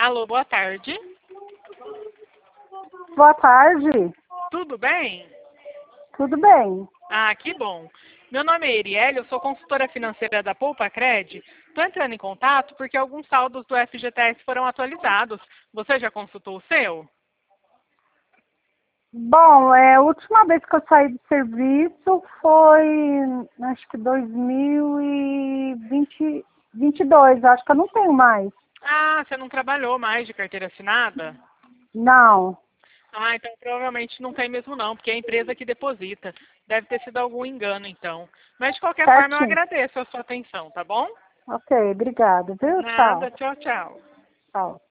Alô, boa tarde. Boa tarde. Tudo bem? Tudo bem? Ah, que bom. Meu nome é Erielle, eu sou consultora financeira da Poupa Cred. Estou entrando em contato porque alguns saldos do FGTS foram atualizados. Você já consultou o seu? Bom, a última vez que eu saí do serviço foi, acho que 2022. Acho que eu não tenho mais. Ah, você não trabalhou mais de carteira assinada? Não. Ah, então provavelmente não tem mesmo não, porque é a empresa que deposita. Deve ter sido algum engano, então. Mas de qualquer forma eu Certinho. agradeço a sua atenção, tá bom? Ok, obrigada, viu? Nada, Tchau. tchau, tchau. Tchau.